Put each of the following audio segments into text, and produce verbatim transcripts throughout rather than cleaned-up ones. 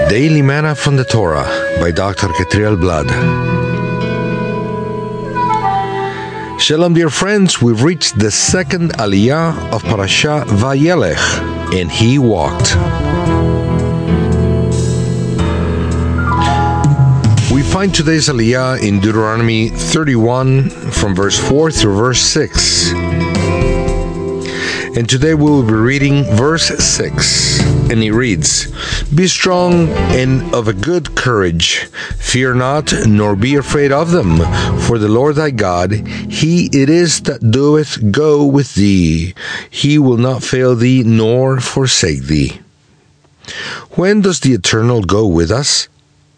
Daily Manna from the Torah by Doctor Ketriel Blood. Shalom, dear friends. We've reached the second aliyah of Parasha Vayelech, and he walked. We find today's aliyah in Deuteronomy thirty-one from verse four through verse six. And today we will be reading verse six, and it reads, "Be strong and of a good courage. Fear not, nor be afraid of them. For the Lord thy God, he it is that doeth go with thee. He will not fail thee, nor forsake thee." When does the Eternal go with us?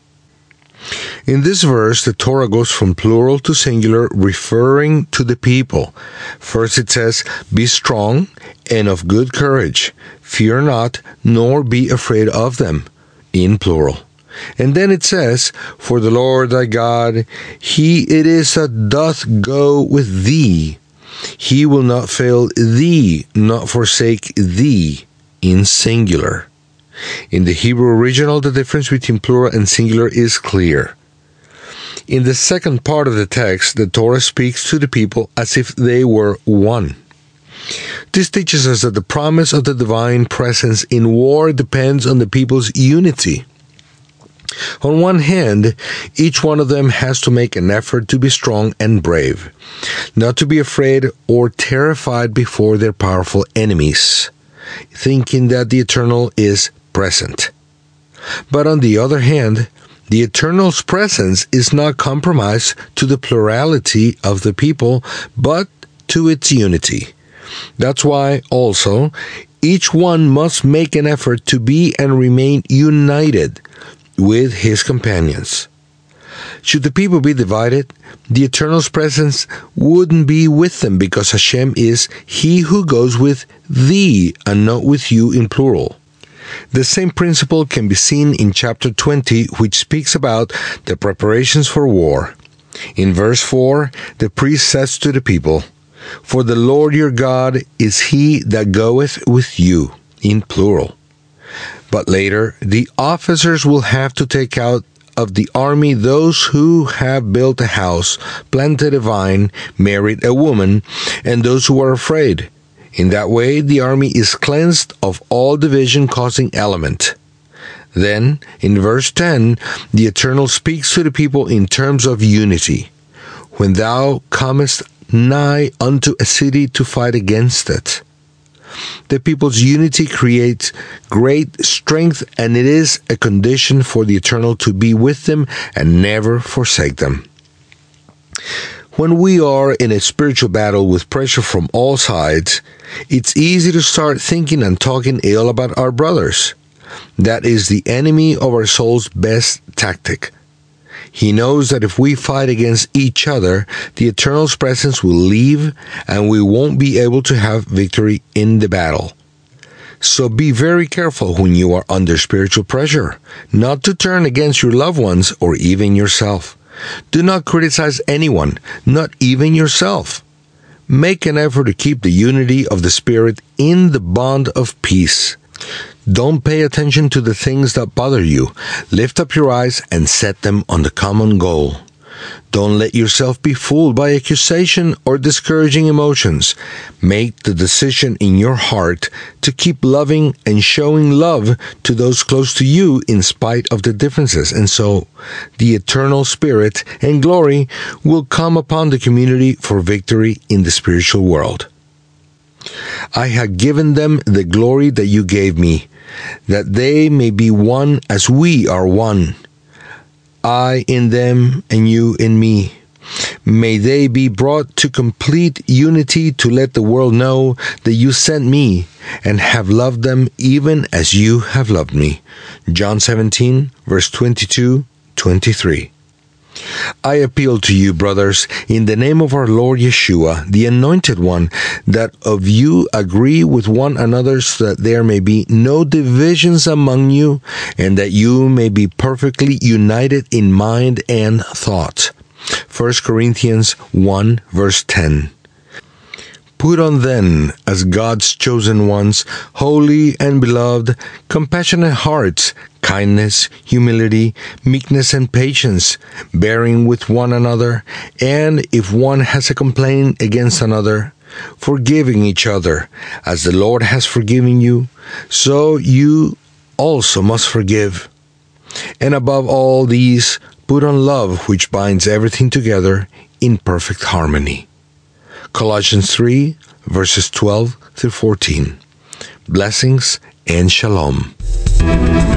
In this verse, the Torah goes from plural to singular, referring to the people. First it says, "Be strong and of good courage. Fear not, nor be afraid of them," in plural. And then it says, "For the Lord thy God, he it is that doth go with thee. He will not fail thee, not forsake thee," in singular. In the Hebrew original, the difference between plural and singular is clear. In the second part of the text, the Torah speaks to the people as if they were one. This teaches us that the promise of the divine presence in war depends on the people's unity. On one hand, each one of them has to make an effort to be strong and brave, not to be afraid or terrified before their powerful enemies, thinking that the Eternal is present. But on the other hand, the Eternal's presence is not compromised to the plurality of the people, but to its unity. That's why, also, each one must make an effort to be and remain united with his companions. Should the people be divided, the Eternal's presence wouldn't be with them, because Hashem is He who goes with thee and not with you in plural. The same principle can be seen in chapter twenty, which speaks about the preparations for war. In verse four, the priest says to the people, "For the Lord your God is he that goeth with you," in plural. But later, the officers will have to take out of the army those who have built a house, planted a vine, married a woman, and those who are afraid. In that way, the army is cleansed of all division-causing element. Then, in verse ten, the Eternal speaks to the people in terms of unity. "When thou comest nigh unto a city to fight against it." The people's unity creates great strength, and it is a condition for the Eternal to be with them and never forsake them. When we are in a spiritual battle with pressure from all sides, it's easy to start thinking and talking ill about our brothers. That is the enemy of our soul's best tactic. He knows that if we fight against each other, the Eternal's presence will leave and we won't be able to have victory in the battle. So be very careful when you are under spiritual pressure, not to turn against your loved ones or even yourself. Do not criticize anyone, not even yourself. Make an effort to keep the unity of the Spirit in the bond of peace. Don't pay attention to the things that bother you. Lift up your eyes and set them on the common goal. Don't let yourself be fooled by accusation or discouraging emotions. Make the decision in your heart to keep loving and showing love to those close to you in spite of the differences, and so the Eternal Spirit and glory will come upon the community for victory in the spiritual world. "I have given them the glory that you gave me, that they may be one as we are one. I in them and you in me. May they be brought to complete unity to let the world know that you sent me and have loved them even as you have loved me." John seventeen, verse twenty-two to twenty-three. I appeal to you, brothers, in the name of our Lord Yeshua, the Anointed One, that of you agree with one another, so that there may be no divisions among you, and that you may be perfectly united in mind and thought. First Corinthians one, verse ten. Put on then, as God's chosen ones, holy and beloved, compassionate hearts, kindness, humility, meekness, and patience, bearing with one another, and if one has a complaint against another, forgiving each other, as the Lord has forgiven you, so you also must forgive. And above all these, put on love, which binds everything together in perfect harmony. Colossians three, verses twelve through fourteen. Blessings and shalom.